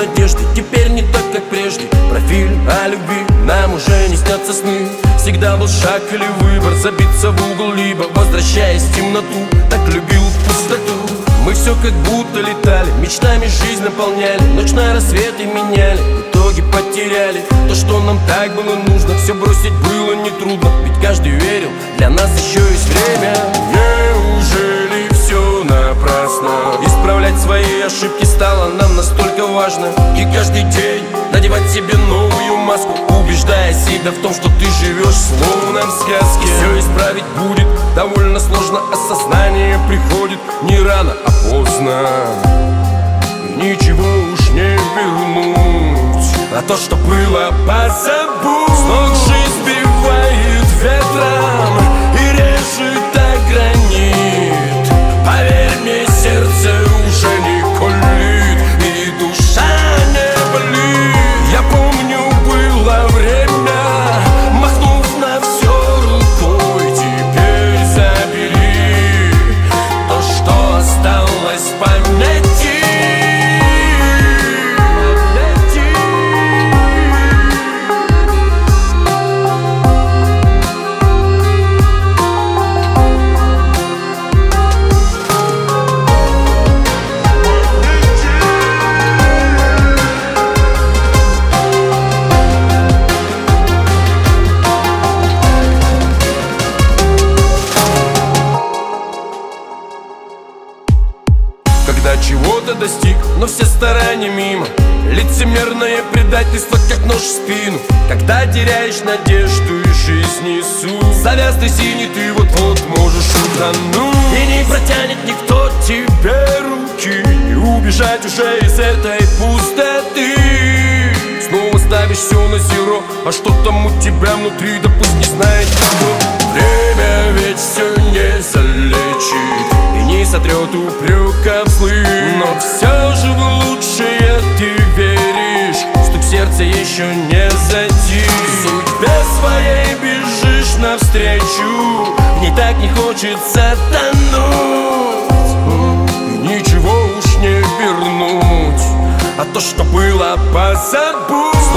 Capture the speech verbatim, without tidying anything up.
надежды, теперь не так, как прежде. Про фильм о любви нам уже не снятся сны. Всегда был шаг или выбор, забиться в угол, либо возвращаясь в темноту. Так любил пустоту. Мы все как будто летали, мечтами жизнь наполняли, ночь на рассветы меняли, в итоге потеряли то, что нам так было нужно. Все бросить было нетрудно, ведь каждый верил, для нас еще есть время. Неужели все напрасно? Исправлять свои ошибки стало нам настолько важно. И каждый день надевать себе новую маску, убеждая себя в том, что ты живешь словно в сказке. Все исправить будет довольно сложно, осознание приходит не рано, а поздно. И ничего уж не вернуть, а то, что было, позабудь. С ног жизнь сбивает ветром и режет о гранит. Поверь мне, сердце уже не колит и душа не болит. Я помню, было время, махнув на все рукой, теперь забери то, что осталось в памяти. Когда чего-то достиг, но все старания мимо. Лицемерное предательство, как нож в спину. Когда теряешь надежду и жизнь несу. Завязный синий, ты вот-вот можешь утонуть. И не протянет никто тебе руки, не убежать уже из этой пустоты. Снова ставишь все на зеро, а что там у тебя внутри, да пусть не знает никто. Время ведь все не залечит и не сотрет упреков злых. Но все же в лучшее ты веришь, стук сердца еще не затих. Судьбе своей бежишь навстречу, в ней так не хочется тонуть. Ничего уж не вернуть, а то, что было, позабудь.